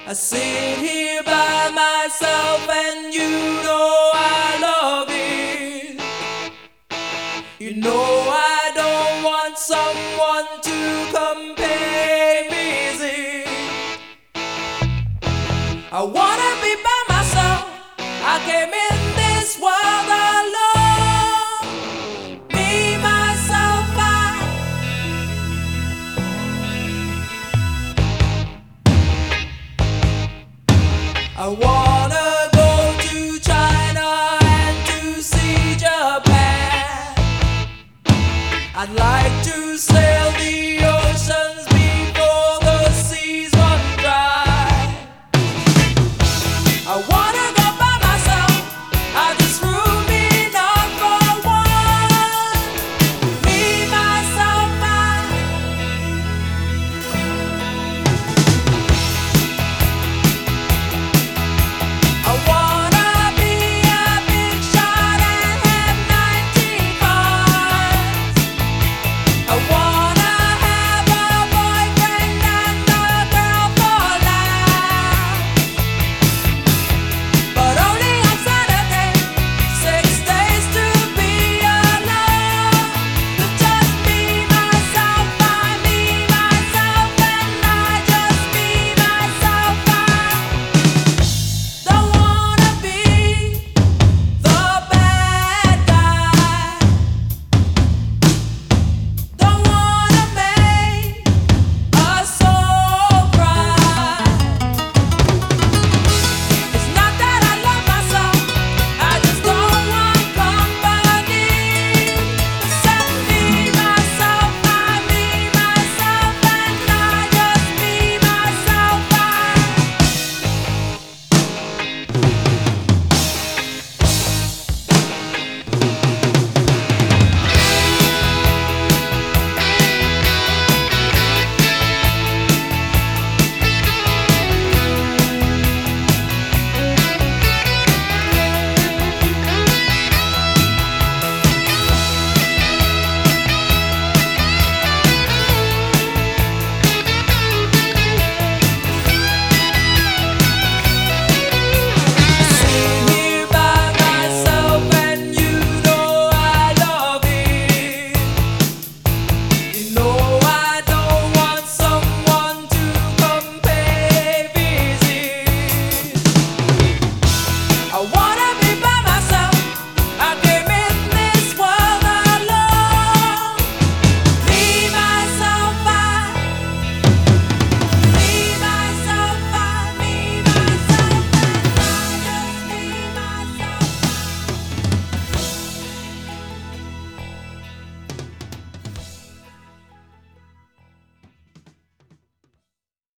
I sit here by myself and you know I love it. You know I don't want someone to compare me, see. I wanna be by myself. I came in this world alone. Me, myself, I want